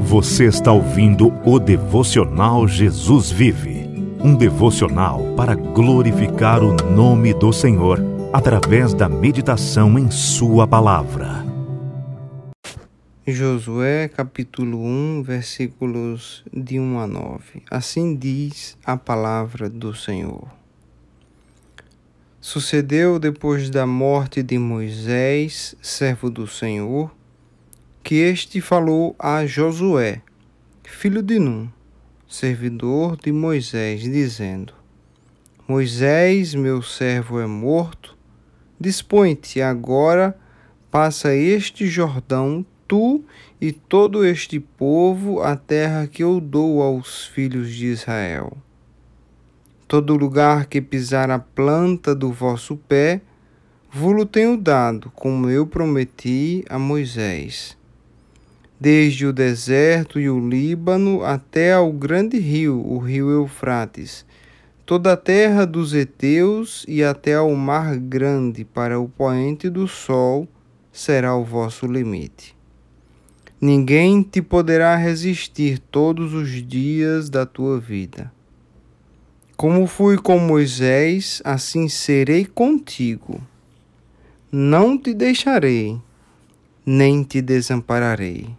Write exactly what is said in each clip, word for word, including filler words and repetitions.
Você está ouvindo o Devocional Jesus Vive, um devocional para glorificar o nome do Senhor através da meditação em Sua Palavra. Josué capítulo um, versículos de um a nove. Assim diz a palavra do Senhor. Sucedeu depois da morte de Moisés, servo do Senhor, que este falou a Josué, filho de Num, servidor de Moisés, dizendo: Moisés, meu servo, é morto. Dispõe-te agora, passa este Jordão, tu e todo este povo, a terra que eu dou aos filhos de Israel. Todo lugar que pisar a planta do vosso pé, vo-lo tenho dado, como eu prometi a Moisés. Desde o deserto e o Líbano até ao grande rio, o rio Eufrates, toda a terra dos heteus e até ao mar grande, para o poente do sol, será o vosso limite. Ninguém te poderá resistir todos os dias da tua vida. Como fui com Moisés, assim serei contigo. Não te deixarei, nem te desampararei.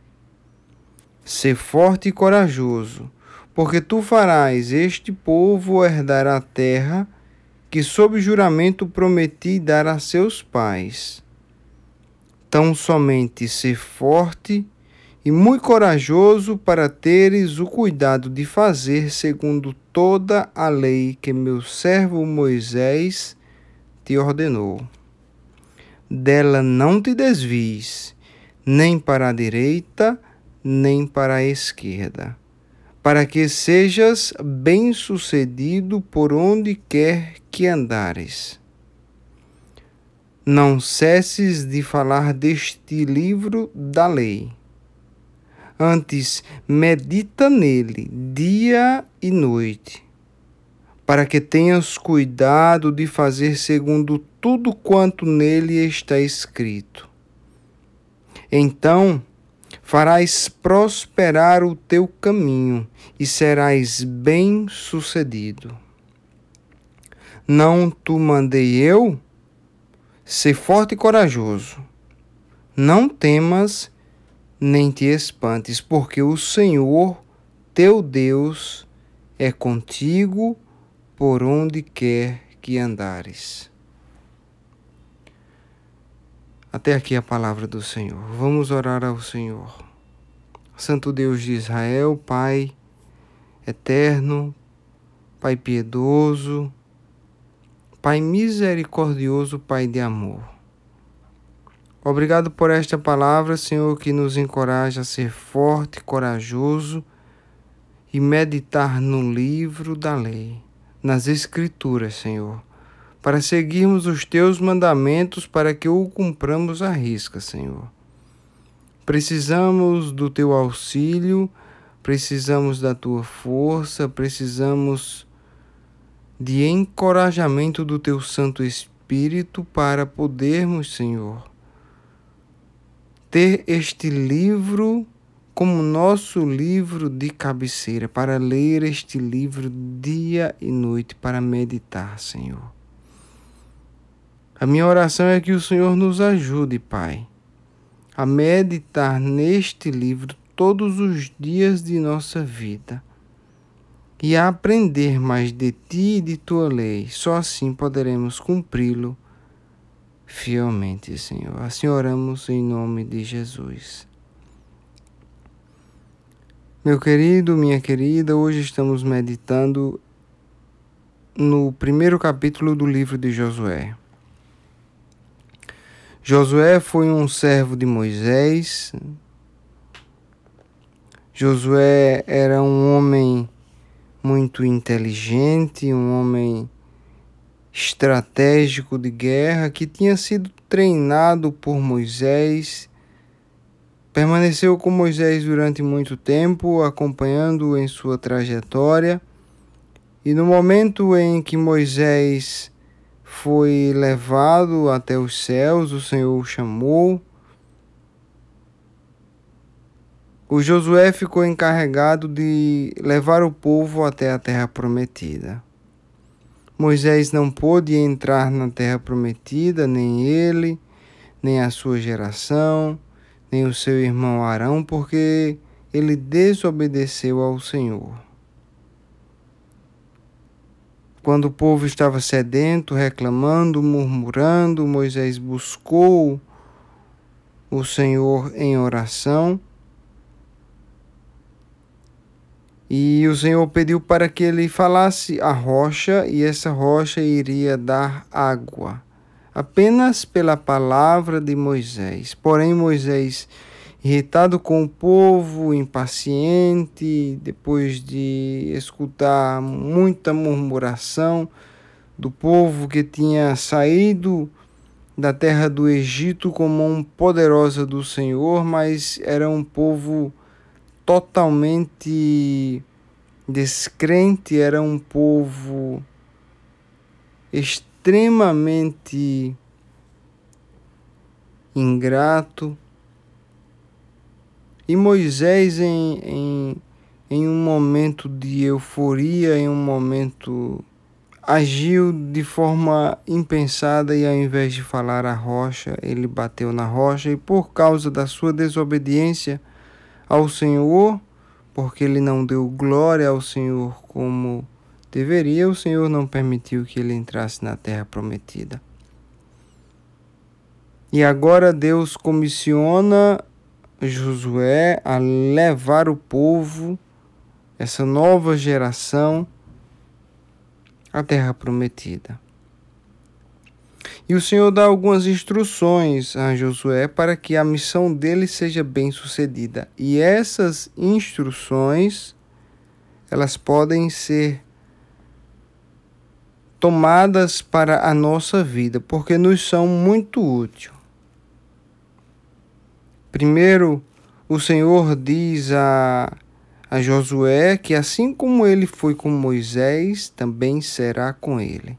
Sê forte e corajoso, porque tu farás este povo herdar a terra que sob juramento prometi dar a seus pais. Tão somente sê forte e muito corajoso para teres o cuidado de fazer segundo toda a lei que meu servo Moisés te ordenou. Dela não te desvies, nem para a direita, nem para a esquerda, para que sejas bem-sucedido por onde quer que andares. Não cesses de falar deste livro da lei. Antes, medita nele dia e noite, para que tenhas cuidado de fazer segundo tudo quanto nele está escrito. Então, farás prosperar o teu caminho e serás bem-sucedido. Não te mandei eu? Sê forte e corajoso. Não temas, nem te espantes, porque o Senhor, teu Deus, é contigo por onde quer que andares. Até aqui a palavra do Senhor. Vamos orar ao Senhor. Santo Deus de Israel, Pai eterno, Pai piedoso, Pai misericordioso, Pai de amor. Obrigado por esta palavra, Senhor, que nos encoraja a ser forte, corajoso e meditar no livro da lei, nas Escrituras, Senhor, para seguirmos os Teus mandamentos, para que o cumpramos à risca, Senhor. Precisamos do Teu auxílio, precisamos da Tua força, precisamos de encorajamento do Teu Santo Espírito para podermos, Senhor, ter este livro como nosso livro de cabeceira, para ler este livro dia e noite, para meditar, Senhor. A minha oração é que o Senhor nos ajude, Pai, a meditar neste livro todos os dias de nossa vida e a aprender mais de Ti e de Tua lei. Só assim poderemos cumpri-lo fielmente, Senhor. Assim oramos em nome de Jesus. Meu querido, minha querida, hoje estamos meditando no primeiro capítulo do livro de Josué. Josué foi um servo de Moisés. Josué era um homem muito inteligente, um homem estratégico de guerra, que tinha sido treinado por Moisés, permaneceu com Moisés durante muito tempo, acompanhando-o em sua trajetória, e no momento em que Moisés foi levado até os céus, o Senhor o chamou o Josué ficou encarregado de levar o povo até a terra prometida. Moisés não pôde entrar na terra prometida, nem ele, nem a sua geração, nem o seu irmão Arão, porque ele desobedeceu ao Senhor. Quando o povo estava sedento, reclamando, murmurando, Moisés buscou o Senhor em oração. E o Senhor pediu para que ele falasse a rocha, e essa rocha iria dar água, apenas pela palavra de Moisés. Porém, Moisés, irritado com o povo, impaciente, depois de escutar muita murmuração do povo que tinha saído da terra do Egito com mão poderosa do Senhor, mas era um povo totalmente descrente, era um povo extremamente ingrato. E Moisés, em, em, em um momento de euforia, em um momento, agiu de forma impensada e, ao invés de falar à rocha, ele bateu na rocha, e por causa da sua desobediência ao Senhor, porque ele não deu glória ao Senhor como deveria, o Senhor não permitiu que ele entrasse na terra prometida. E agora Deus comissiona Josué a levar o povo, essa nova geração, à terra prometida. E o Senhor dá algumas instruções a Josué para que a missão dele seja bem sucedida. E essas instruções, elas podem ser tomadas para a nossa vida, porque nos são muito úteis. Primeiro, o Senhor diz a, a Josué que assim como ele foi com Moisés, também será com ele.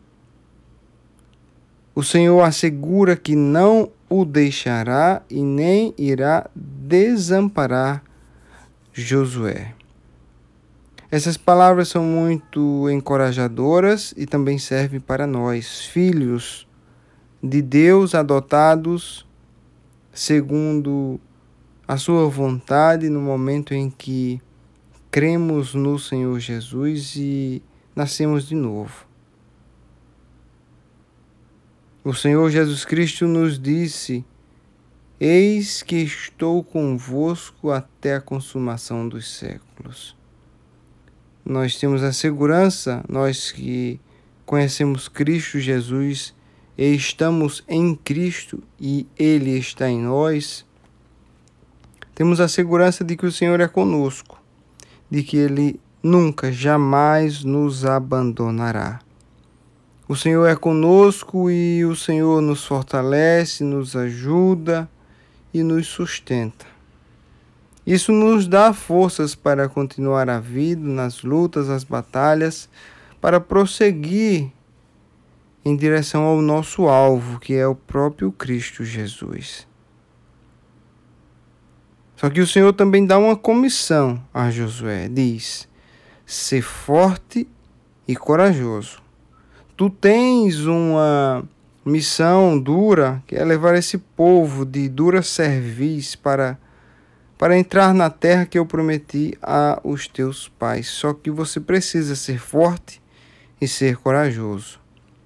O Senhor assegura que não o deixará e nem irá desamparar Josué. Essas palavras são muito encorajadoras e também servem para nós, filhos de Deus, adotados segundo a sua vontade, no momento em que cremos no Senhor Jesus e nascemos de novo. O Senhor Jesus Cristo nos disse: eis que estou convosco até a consumação dos séculos. Nós temos a segurança, nós que conhecemos Cristo Jesus e estamos em Cristo e Ele está em nós, temos a segurança de que o Senhor é conosco, de que Ele nunca, jamais nos abandonará. O Senhor é conosco e o Senhor nos fortalece, nos ajuda e nos sustenta. Isso nos dá forças para continuar a vida nas lutas, as batalhas, para prosseguir em direção ao nosso alvo, que é o próprio Cristo Jesus. Só que o Senhor também dá uma comissão a Josué. Diz: ser forte e corajoso. Tu tens uma missão dura, que é levar esse povo de dura cerviz para, para entrar na terra que eu prometi aos teus pais. Só que você precisa ser forte e ser corajoso.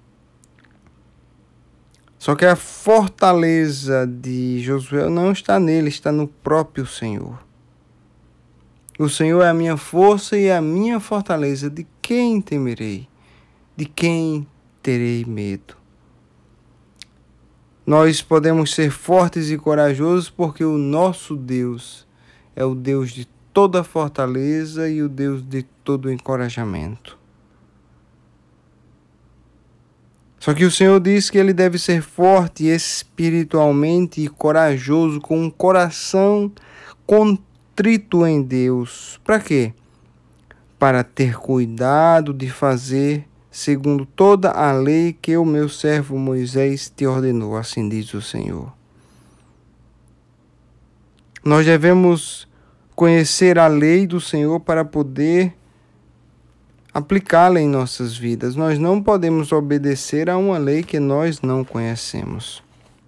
Só que a fortaleza de Josué não está nele, está no próprio Senhor. O Senhor é a minha força e a minha fortaleza. De quem temerei? De quem terei medo? Nós podemos ser fortes e corajosos porque o nosso Deus é o Deus de toda fortaleza e o Deus de todo encorajamento. Só que o Senhor diz que ele deve ser forte espiritualmente e corajoso, com um coração contrito em Deus. Para quê? Para ter cuidado de fazer segundo toda a lei que o meu servo Moisés te ordenou, assim diz o Senhor. Nós devemos conhecer a lei do Senhor para poder aplicá-la em nossas vidas. Nós não podemos obedecer a uma lei que nós não conhecemos.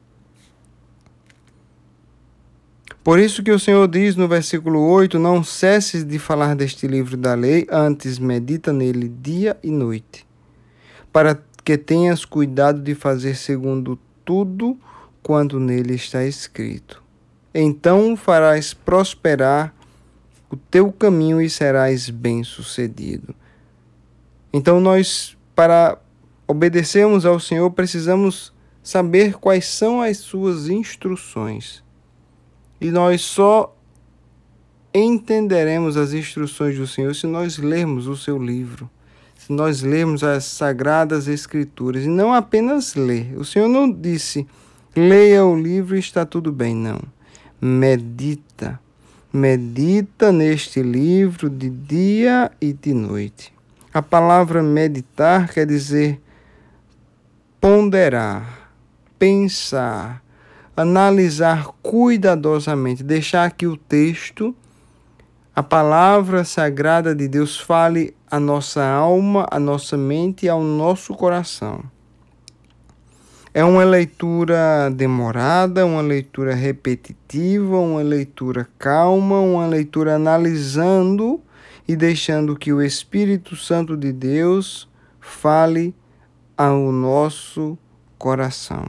Por isso que o Senhor diz no versículo oito, não cesses de falar deste livro da lei, antes medita nele dia e noite, para que tenhas cuidado de fazer segundo tudo quanto nele está escrito. Então farás prosperar o teu caminho e serás bem-sucedido. Então nós, para obedecermos ao Senhor, precisamos saber quais são as suas instruções. E nós só entenderemos as instruções do Senhor se nós lermos o seu livro, se nós lermos as Sagradas Escrituras, e não apenas ler. O Senhor não disse, leia o livro e está tudo bem, não. Medita, medita neste livro de dia e de noite. A palavra meditar quer dizer ponderar, pensar, analisar cuidadosamente, deixar que o texto, a palavra sagrada de Deus, fale a nossa alma, a nossa mente e ao nosso coração. É uma leitura demorada, uma leitura repetitiva, uma leitura calma, uma leitura analisando e deixando que o Espírito Santo de Deus fale ao nosso coração.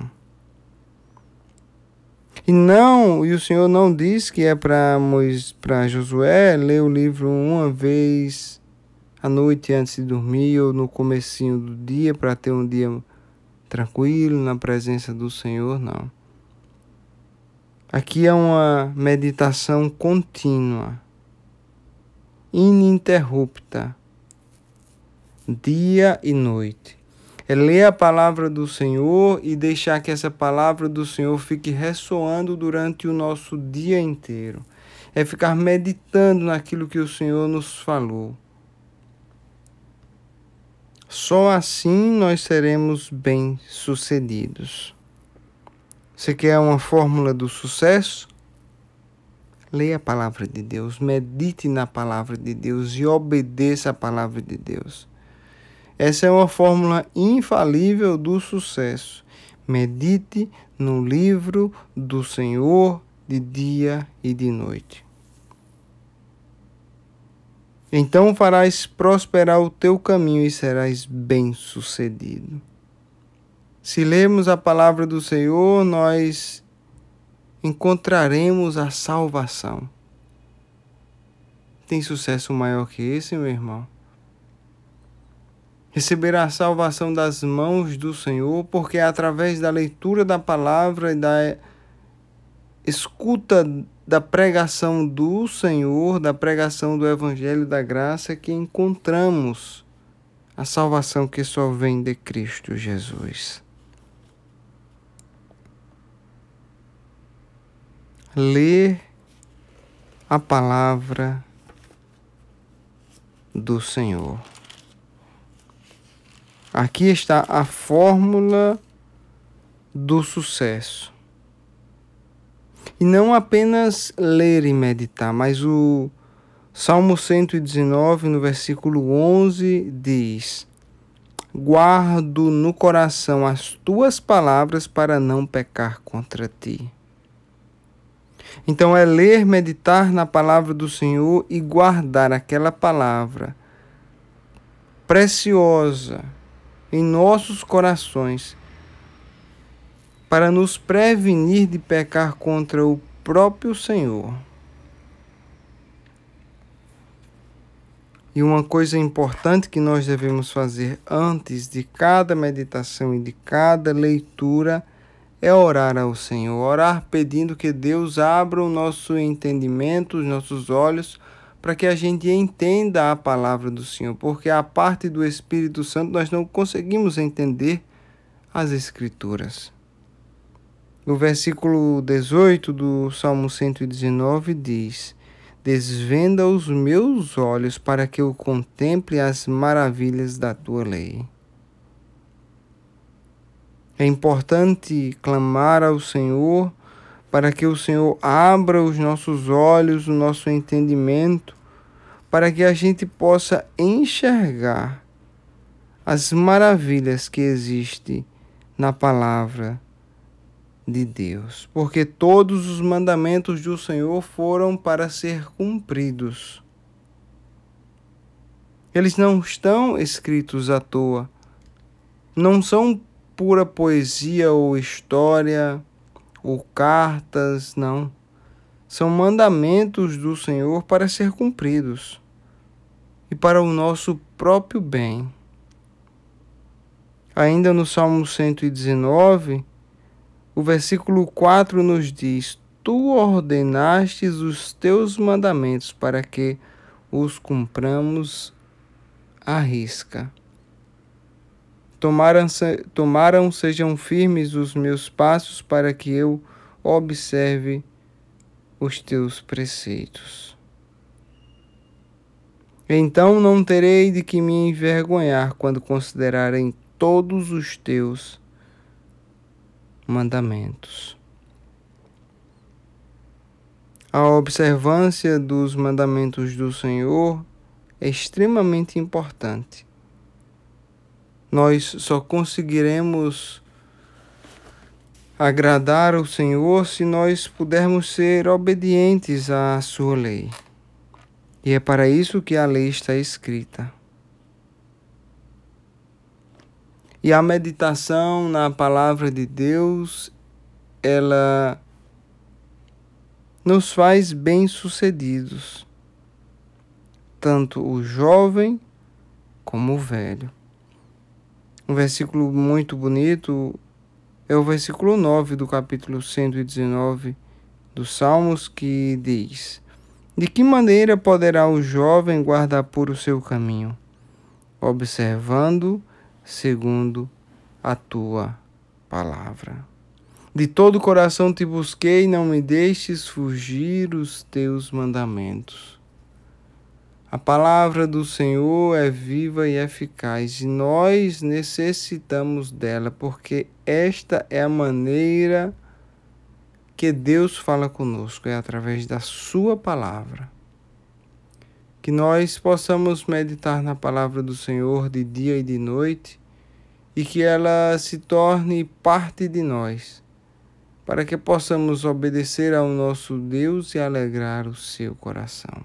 E não, e o Senhor não diz que é para para Josué ler o livro uma vez à noite antes de dormir ou no comecinho do dia para ter um dia tranquilo na presença do Senhor, não. Aqui é uma meditação contínua, ininterrupta, dia e noite. É ler a palavra do Senhor e deixar que essa palavra do Senhor fique ressoando durante o nosso dia inteiro. É ficar meditando naquilo que o Senhor nos falou. Só assim nós seremos bem-sucedidos. Você quer uma fórmula do sucesso? Leia a palavra de Deus, medite na palavra de Deus e obedeça a palavra de Deus. Essa é uma fórmula infalível do sucesso. Medite no livro do Senhor de dia e de noite. Então farás prosperar o teu caminho e serás bem-sucedido. Se lermos a palavra do Senhor, nós encontraremos a salvação. Tem sucesso maior que esse, meu irmão? Receber a salvação das mãos do Senhor, porque é através da leitura da palavra e da escuta da pregação do Senhor, da pregação do Evangelho da Graça, que encontramos a salvação que só vem de Cristo Jesus. Ler a palavra do Senhor. Aqui está a fórmula do sucesso. E não apenas ler e meditar, mas o Salmo cento e dezenove, no versículo onze, diz: guardo no coração as tuas palavras para não pecar contra ti. Então é ler, meditar na palavra do Senhor e guardar aquela palavra preciosa em nossos corações para nos prevenir de pecar contra o próprio Senhor. E uma coisa importante que nós devemos fazer antes de cada meditação e de cada leitura é orar ao Senhor, orar pedindo que Deus abra o nosso entendimento, os nossos olhos, para que a gente entenda a palavra do Senhor, porque a parte do Espírito Santo nós não conseguimos entender as Escrituras. No versículo dezoito do Salmo cento e dezenove diz: desvenda os meus olhos para que eu contemple as maravilhas da tua lei. É importante clamar ao Senhor para que o Senhor abra os nossos olhos, o nosso entendimento, para que a gente possa enxergar as maravilhas que existem na palavra de Deus, porque todos os mandamentos do Senhor foram para ser cumpridos. Eles não estão escritos à toa, não são pura poesia ou história ou cartas, não. São mandamentos do Senhor para ser cumpridos e para o nosso próprio bem. Ainda no Salmo cento e dezenove, o versículo quatro nos diz: Tu ordenastes os teus mandamentos para que os cumpramos à risca. Tomaram, tomaram sejam firmes os meus passos para que eu observe os teus preceitos. Então não terei de que me envergonhar quando considerarem todos os teus mandamentos. A observância dos mandamentos do Senhor é extremamente importante. Nós só conseguiremos agradar ao Senhor se nós pudermos ser obedientes à sua lei. E é para isso que a lei está escrita. E a meditação na palavra de Deus, ela nos faz bem-sucedidos, tanto o jovem como o velho. Um versículo muito bonito é o versículo nove do capítulo cento e dezenove dos Salmos, que diz: De que maneira poderá o jovem guardar puro o seu caminho? Observando segundo a tua palavra. De todo o coração te busquei, não me deixes fugir os teus mandamentos. A palavra do Senhor é viva e eficaz, e nós necessitamos dela, porque esta é a maneira que Deus fala conosco, é através da sua palavra. Que nós possamos meditar na palavra do Senhor de dia e de noite, e que ela se torne parte de nós, para que possamos obedecer ao nosso Deus e alegrar o seu coração.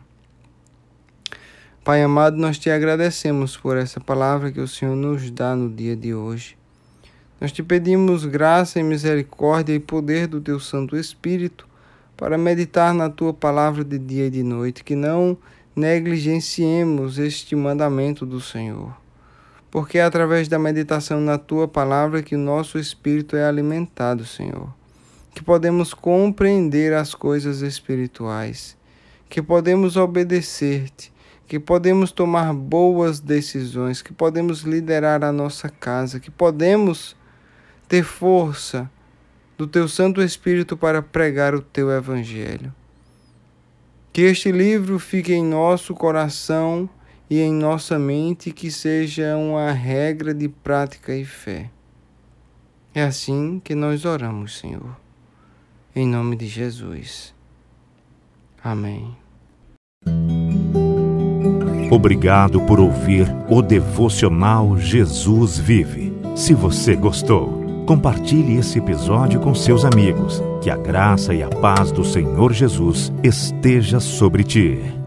Pai amado, nós te agradecemos por essa palavra que o Senhor nos dá no dia de hoje. Nós te pedimos graça e misericórdia e poder do teu Santo Espírito para meditar na tua palavra de dia e de noite, que não negligenciemos este mandamento do Senhor, porque é através da meditação na tua palavra que o nosso espírito é alimentado, Senhor, que podemos compreender as coisas espirituais, que podemos obedecer-te, que podemos tomar boas decisões, que podemos liderar a nossa casa, que podemos ter força do teu Santo Espírito para pregar o teu Evangelho. Que este livro fique em nosso coração e em nossa mente, que seja uma regra de prática e fé. É assim que nós oramos, Senhor. Em nome de Jesus. Amém. Obrigado por ouvir o Devocional Jesus Vive. Se você gostou, compartilhe esse episódio com seus amigos. Que a graça e a paz do Senhor Jesus esteja sobre ti.